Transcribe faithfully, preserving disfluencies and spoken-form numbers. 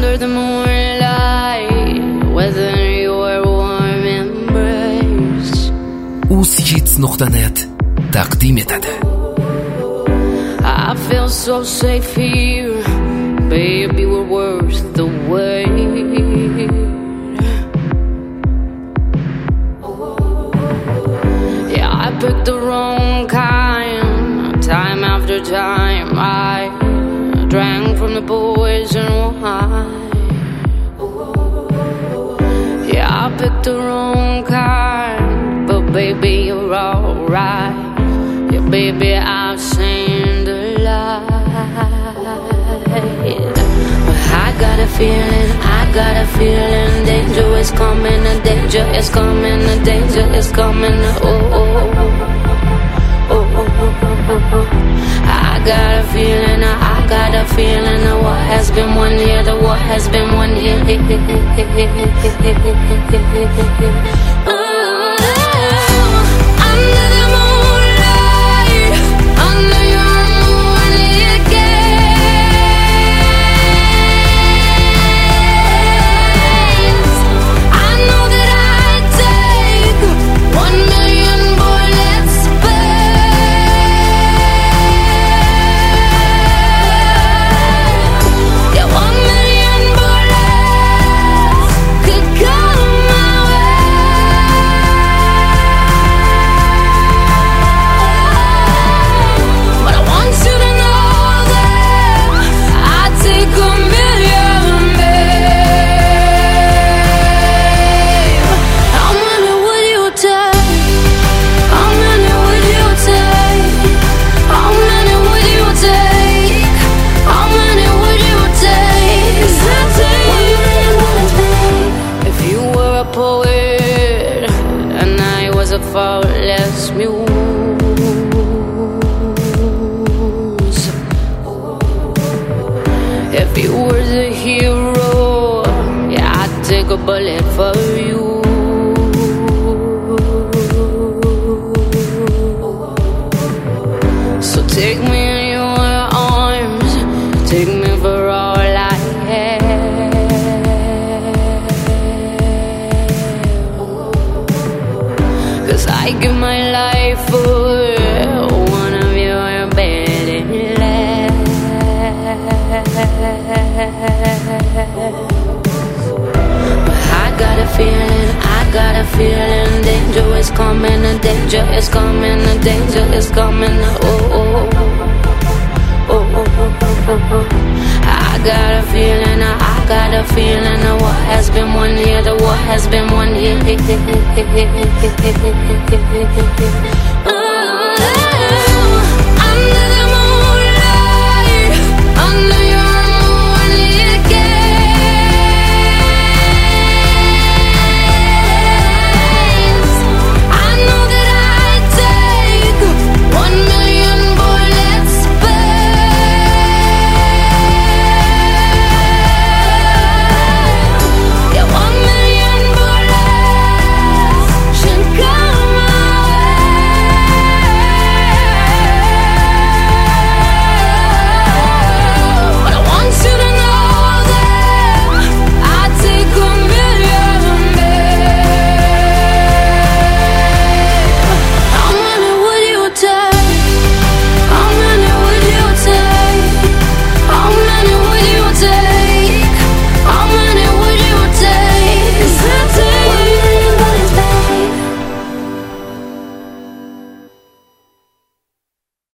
under the moonlight, whether your warm embrace. Ус нухта нет тaqdim etadi. I feel so safe here, baby, we're worth the wait. Yeah, I picked the wrong kind, time after time. I drank from the poison wine. Yeah, I picked the wrong kind, but baby, you're alright. Yeah, baby, I've seen the light. But I got a feeling, I got a feeling, danger is coming, the danger is coming, the danger is coming. Oh, oh, oh, oh, oh, oh, oh. I got a feeling, I got a feeling, the war has been won here, the war has been won here. Oh. Faultless muse. If you were the hero, yeah, I'd take a bullet for you. So take me in your arms, take me for all I have. I give my life for one of your better lives. But I got a feeling, I got a feeling, danger is coming, the danger is coming, the danger is coming. Oh, oh, oh, oh, oh, oh, oh. I got a feeling, I got a feeling, the war has been won here, the war has been won here.